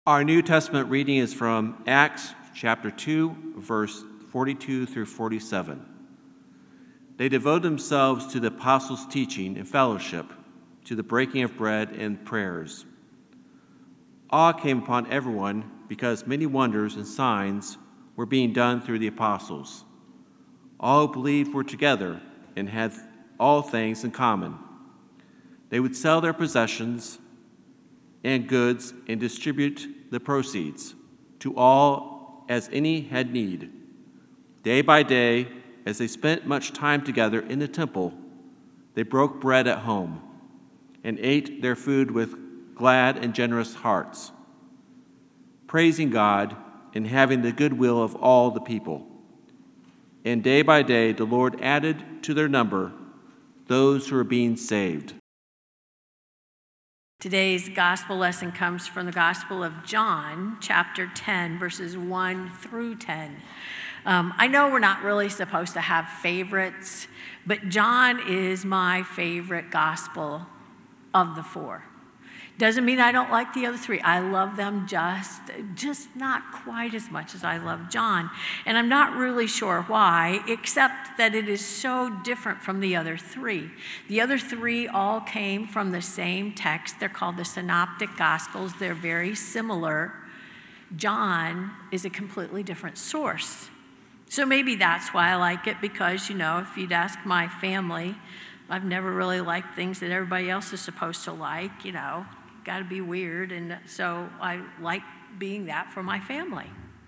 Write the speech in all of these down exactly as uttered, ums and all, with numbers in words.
Our New Testament reading is from Acts chapter two, verse forty-two through forty-seven. They devoted themselves to the apostles' teaching and fellowship, to the breaking of bread and prayers. Awe came upon everyone because many wonders and signs were being done through the apostles. All who believed were together and had all things in common. They would sell their possessions and goods and distribute the proceeds to all as any had need. Day by day, as they spent much time together in the temple, they broke bread at home and ate their food with glad and generous hearts, praising God and having the goodwill of all the people. And day by day, the Lord added to their number those who were being saved. Today's gospel lesson comes from the Gospel of John, chapter ten, verses one through ten. Um, I know we're not really supposed to have favorites, but John is my favorite gospel of the four. Doesn't mean I don't like the other three. I love them just, just not quite as much as I love John. And I'm not really sure why, except that it is so different from the other three. The other three all came from the same text. They're called the Synoptic Gospels. They're very similar. John is a completely different source. So maybe that's why I like it, because, you know, if you'd ask my family, I've never really liked things that everybody else is supposed to like, you know. Got to be weird, and so I like being that for my family.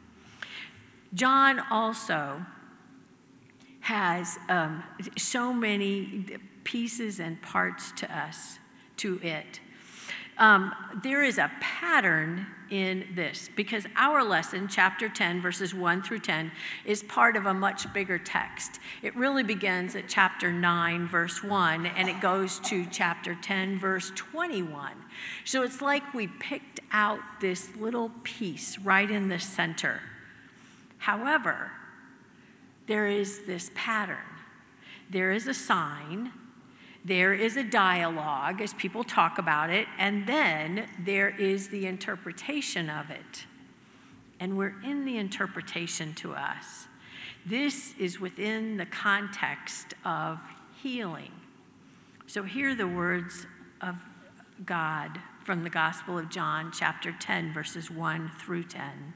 John also has um, so many pieces and parts to us, to it. Um, there is a pattern in this, because our lesson, chapter ten, verses one through ten, is part of a much bigger text. It really begins at chapter nine, verse one, and it goes to chapter ten, verse twenty-one. So it's like we picked out this little piece right in the center. However, there is this pattern. There is a sign. There is a dialogue as people talk about it, and then there is the interpretation of it. And we're in the interpretation to us. This is within the context of healing. So hear the words of God from the Gospel of John, chapter ten, verses one through ten.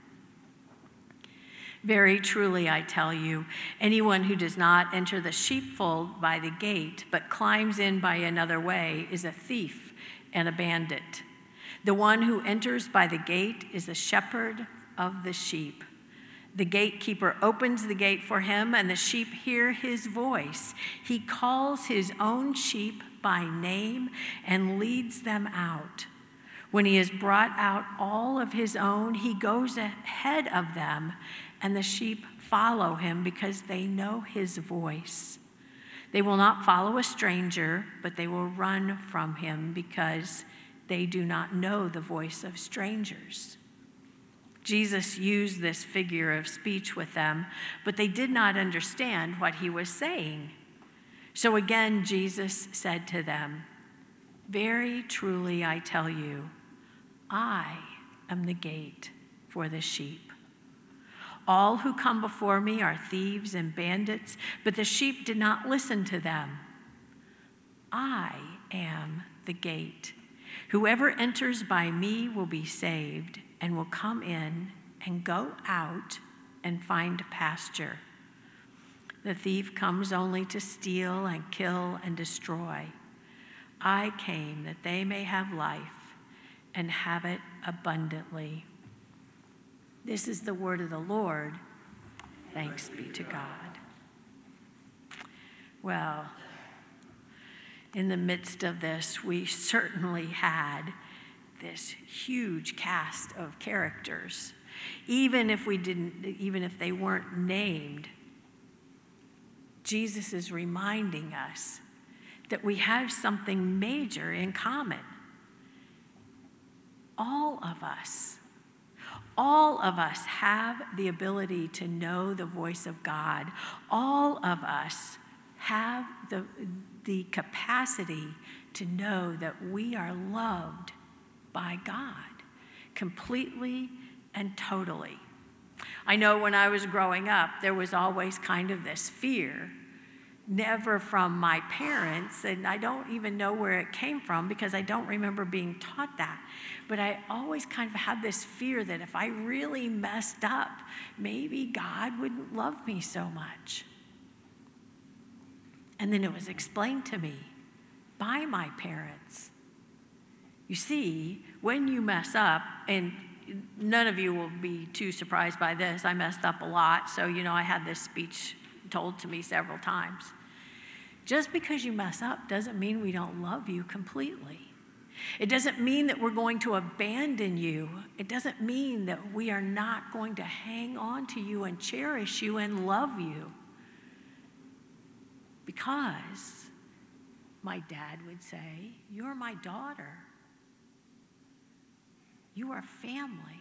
Very truly, I tell you, anyone who does not enter the sheepfold by the gate, but climbs in by another way, is a thief and a bandit. The one who enters by the gate is the shepherd of the sheep. The gatekeeper opens the gate for him, and the sheep hear his voice. He calls his own sheep by name and leads them out. When he has brought out all of his own, he goes ahead of them, and the sheep follow him because they know his voice. They will not follow a stranger, but they will run from him because they do not know the voice of strangers. Jesus used this figure of speech with them, but they did not understand what he was saying. So again, Jesus said to them, "Very truly I tell you, I am the gate for the sheep. All who come before me are thieves and bandits, but the sheep did not listen to them. I am the gate. Whoever enters by me will be saved and will come in and go out and find pasture. The thief comes only to steal and kill and destroy. I came that they may have life and have it abundantly." This is the word of the Lord. Thanks be to God. Well, in the midst of this, we certainly had this huge cast of characters. Even if we didn't, even if they weren't named, Jesus is reminding us that we have something major in common. All of us All of us have the ability to know the voice of God. All of us have the, the capacity to know that we are loved by God. completely and totally. I know when I was growing up, there was always kind of this fear, never from my parents, and I don't even know where it came from because I don't remember being taught that. But I always kind of had this fear that if I really messed up, maybe God wouldn't love me so much. And then it was explained to me by my parents. You see, when you mess up, and none of you will be too surprised by this, I messed up a lot, so you know I had this speech told to me several times. Just because you mess up doesn't mean we don't love you completely. It doesn't mean that we're going to abandon you. It doesn't mean that we are not going to hang on to you and cherish you and love you. Because my dad would say, you're my daughter. You are family.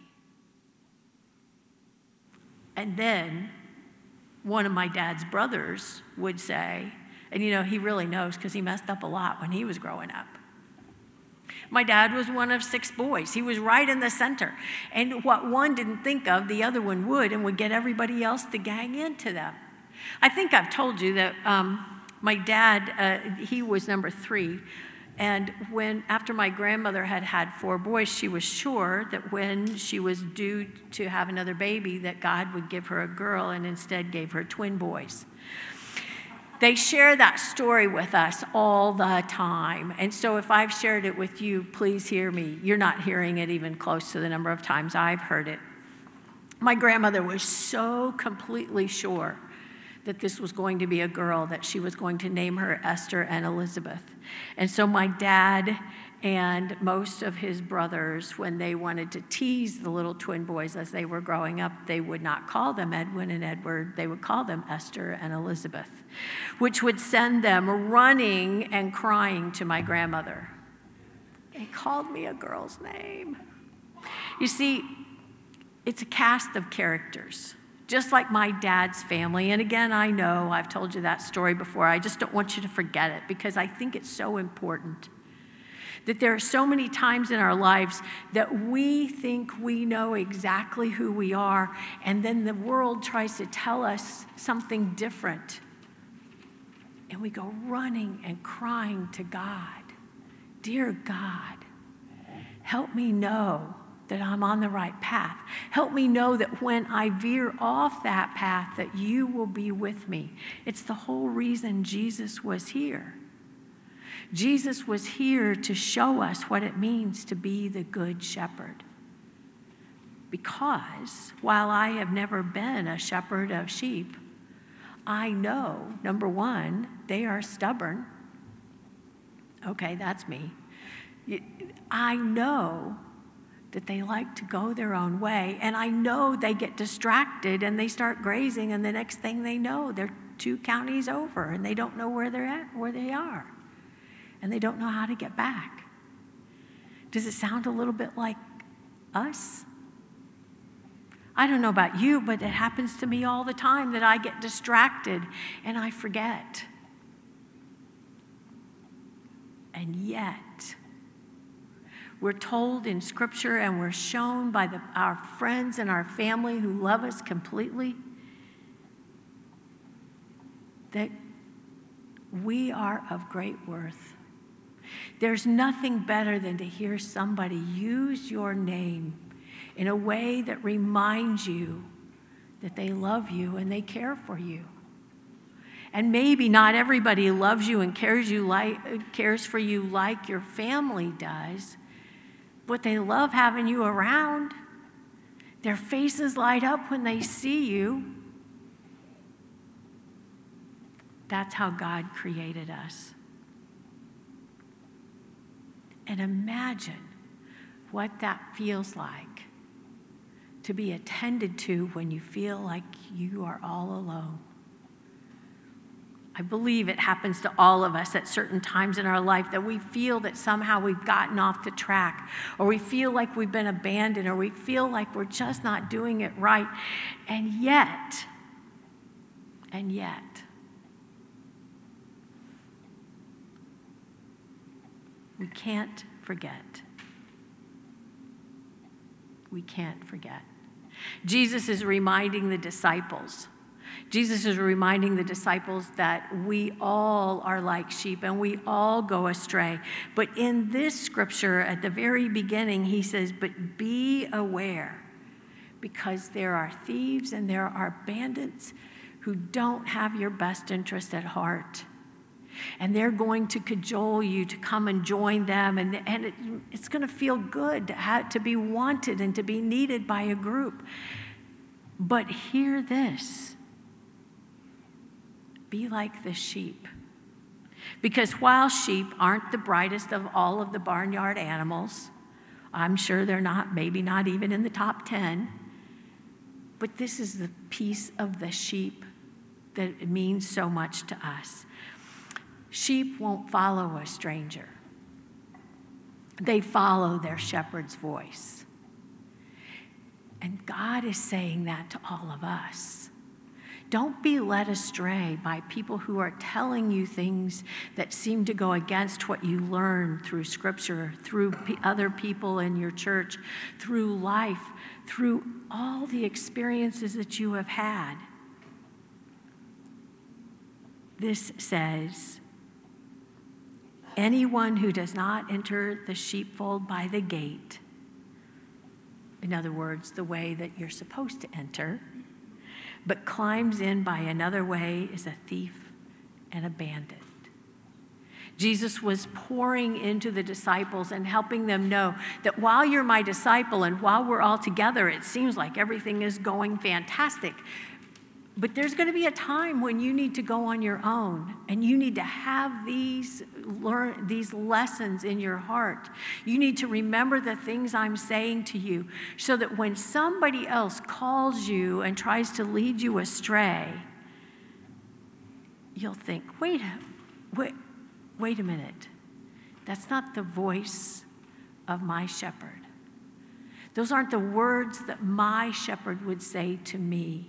And then one of my dad's brothers would say, and you know, he really knows because he messed up a lot when he was growing up. My dad was one of six boys. He was right in the center. And what one didn't think of, the other one would, and would get everybody else to gang into them. I think I've told you that um, my dad, uh, he was number three. And when, after my grandmother had had four boys, she was sure that when she was due to have another baby, that God would give her a girl and instead gave her twin boys. They share that story with us all the time. And so if I've shared it with you, please hear me. You're not hearing it even close to the number of times I've heard it. My grandmother was so completely sure that this was going to be a girl, that she was going to name her Esther and Elizabeth. And so my dad and most of his brothers, when they wanted to tease the little twin boys as they were growing up, they would not call them Edwin and Edward. They would call them Esther and Elizabeth, which would send them running and crying to my grandmother. They called me a girl's name. You see, it's a cast of characters, just like my dad's family. And again, I know I've told you that story before. I just don't want you to forget it because I think it's so important. That there are so many times in our lives that we think we know exactly who we are, and then the world tries to tell us something different. And we go running and crying to God, dear God, help me know that I'm on the right path. Help me know that when I veer off that path, that you will be with me. It's the whole reason Jesus was here. Jesus was here to show us what it means to be the good shepherd. Because while I have never been a shepherd of sheep, I know, number one, they are stubborn. Okay, that's me. I know that they like to go their own way, and I know they get distracted and they start grazing, and the next thing they know, they're two counties over and they don't know where they're at, where they are. And they don't know how to get back. Does it sound a little bit like us? I don't know about you, but it happens to me all the time that I get distracted and I forget. And yet, we're told in Scripture and we're shown by the, our friends and our family who love us completely that we are of great worth. There's nothing better than to hear somebody use your name in a way that reminds you that they love you and they care for you. And maybe not everybody loves you and cares you like cares for you like your family does, but they love having you around. Their faces light up when they see you. That's how God created us. And imagine what that feels like to be attended to when you feel like you are all alone. I believe it happens to all of us at certain times in our life that we feel that somehow we've gotten off the track, or we feel like we've been abandoned, or we feel like we're just not doing it right. And yet, and yet, we can't forget we can't forget. Jesus is reminding the disciples. Jesus is reminding the disciples that we all are like sheep and we all go astray. But in this scripture, at the very beginning, he says, but be aware, because there are thieves and there are bandits who don't have your best interest at heart. And they're going to cajole you to come and join them. And, and it, it's going to feel good to, have, to be wanted and to be needed by a group. But hear this. Be like the sheep. Because while sheep aren't the brightest of all of the barnyard animals, I'm sure they're not, maybe not even in the top ten, but this is the piece of the sheep that means so much to us. Sheep won't follow a stranger. They follow their shepherd's voice. And God is saying that to all of us. Don't be led astray by people who are telling you things that seem to go against what you learned through Scripture, through p- other people in your church, through life, through all the experiences that you have had. This says, anyone who does not enter the sheepfold by the gate, in other words, the way that you're supposed to enter, but climbs in by another way is a thief and a bandit. Jesus was pouring into the disciples and helping them know that while you're my disciple and while we're all together, it seems like everything is going fantastic. But there's going to be a time when you need to go on your own and you need to have these learn these lessons in your heart. You need to remember the things I'm saying to you so that when somebody else calls you and tries to lead you astray, you'll think, wait, wait, wait a minute. That's not the voice of my shepherd. Those aren't the words that my shepherd would say to me.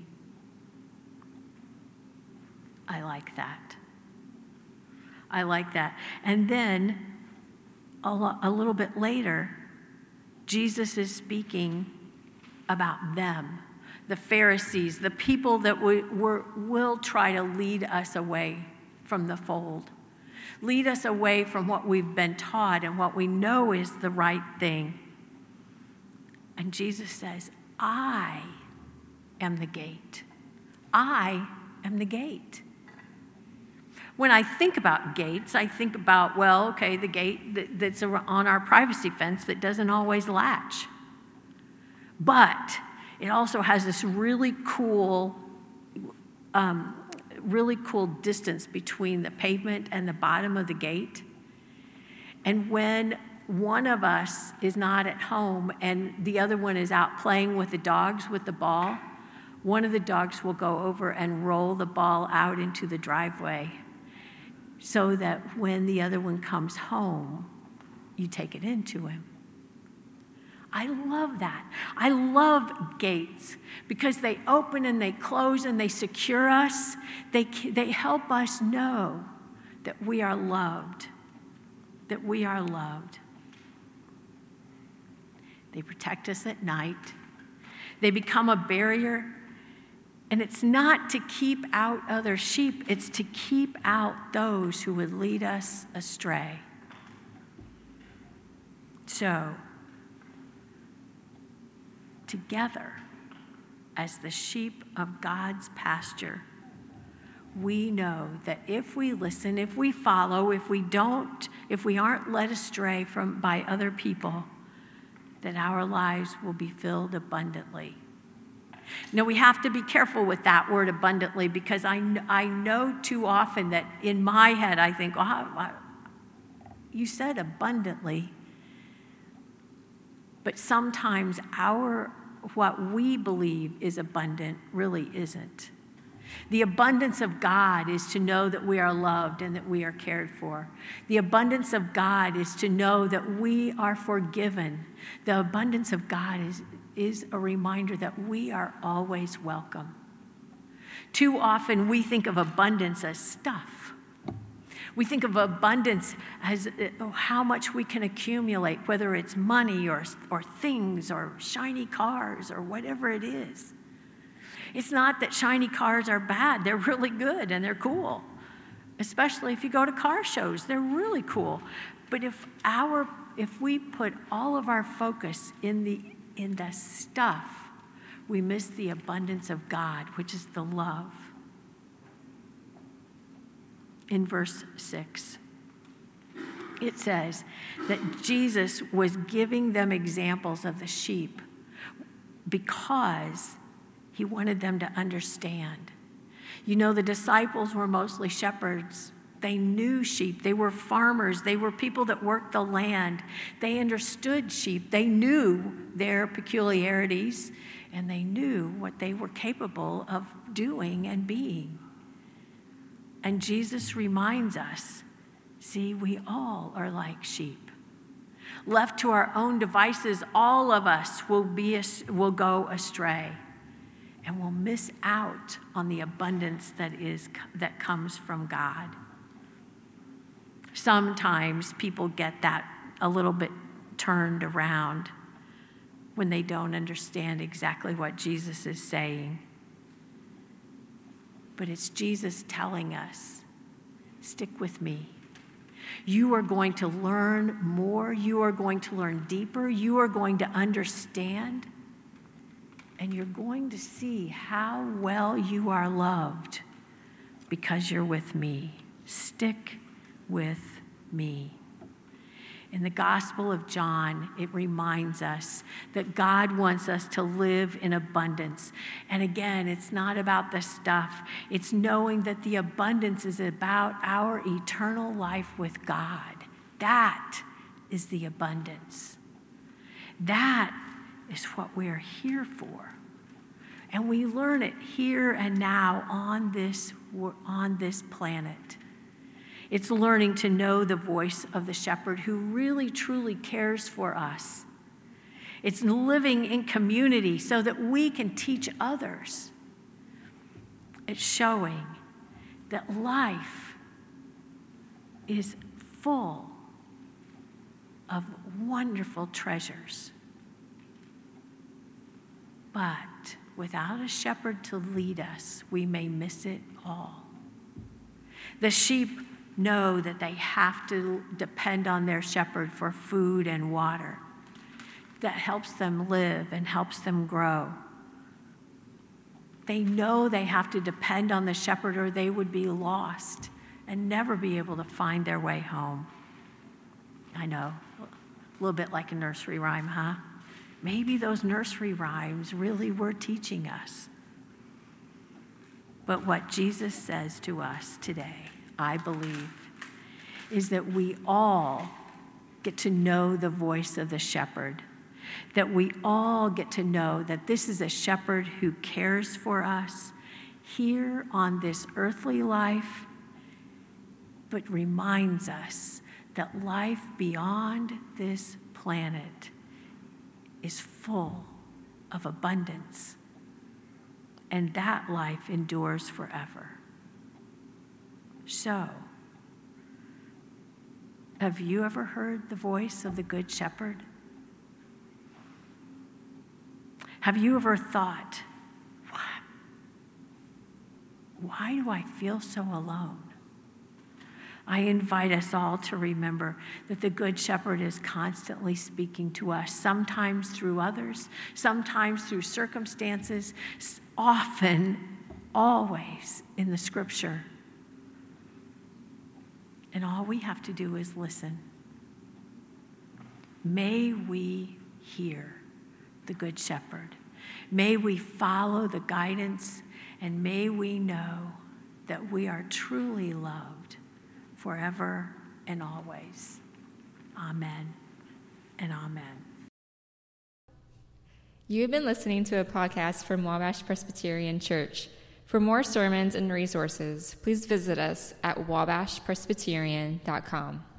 I like that. I like that. And then a, lo- a little bit later, Jesus is speaking about them, the Pharisees, the people that we, were, will try to lead us away from the fold, lead us away from what we've been taught and what we know is the right thing. And Jesus says, I am the gate. I am the gate. When I think about gates, I think about, well, okay, the gate that, that's on our privacy fence that doesn't always latch. But it also has this really cool, um, really cool distance between the pavement and the bottom of the gate. And when one of us is not at home and the other one is out playing with the dogs with the ball, one of the dogs will go over and roll the ball out into the driveway, so that when the other one comes home, you take it into him. I love that. I love gates because they open and they close and they secure us. They, they help us know that we are loved, that we are loved. They protect us at night. They become a barrier. And it's not to keep out other sheep, it's to keep out those who would lead us astray. So, together, as the sheep of God's pasture, we know that if we listen, if we follow, if we don't, if we aren't led astray from by other people, that our lives will be filled abundantly. Now, we have to be careful with that word abundantly because I, I know too often that in my head I think, oh, you said abundantly. But sometimes our, what we believe is abundant really isn't. The abundance of God is to know that we are loved and that we are cared for. The abundance of God is to know that we are forgiven. The abundance of God is is a reminder that we are always welcome. Too often we think of abundance as stuff. We think of abundance as uh, how much we can accumulate, whether it's money or, or things or shiny cars or whatever it is. It's not that shiny cars are bad. They're really good and they're cool, especially if you go to car shows. They're really cool. But if our if we put all of our focus in the in the stuff, we miss the abundance of God, which is the love. In verse six, it says that Jesus was giving them examples of the sheep because he wanted them to understand. You know, the disciples were mostly shepherds. They knew sheep. They were farmers. They were people that worked the land. They understood sheep. They knew their peculiarities, and they knew what they were capable of doing and being. And Jesus reminds us, see, we all are like sheep. Left to our own devices, all of us will be will go astray, and will miss out on the abundance that is that comes from God. Sometimes people get that a little bit turned around when they don't understand exactly what Jesus is saying. But it's Jesus telling us, stick with me. You are going to learn more. You are going to learn deeper. You are going to understand. And you're going to see how well you are loved because you're with me. Stick with me. In the Gospel of John, it reminds us that God wants us to live in abundance. And again, it's not about the stuff. It's knowing that the abundance is about our eternal life with God. That is the abundance. That is what we are here for. And we learn it here and now on this, on this planet. It's learning to know the voice of the shepherd who really, truly cares for us. It's living in community so that we can teach others. It's showing that life is full of wonderful treasures. But without a shepherd to lead us, we may miss it all. The sheep know that they have to depend on their shepherd for food and water that helps them live and helps them grow. They know they have to depend on the shepherd or they would be lost and never be able to find their way home. I know, a little bit like a nursery rhyme, huh? Maybe those nursery rhymes really were teaching us. But what Jesus says to us today, I believe, is that we all get to know the voice of the shepherd, that we all get to know that this is a shepherd who cares for us here on this earthly life, but reminds us that life beyond this planet is full of abundance, and that life endures forever. So, have you ever heard the voice of the Good Shepherd? Have you ever thought, what? Why do I feel so alone? I invite us all to remember that the Good Shepherd is constantly speaking to us, sometimes through others, sometimes through circumstances, often, always in the Scripture. And all we have to do is listen. May we hear the Good Shepherd. May we follow the guidance, and may we know that we are truly loved forever and always. Amen and amen. You have been listening to a podcast from Wabash Presbyterian Church. For more sermons and resources, please visit us at wabash presbyterian dot com.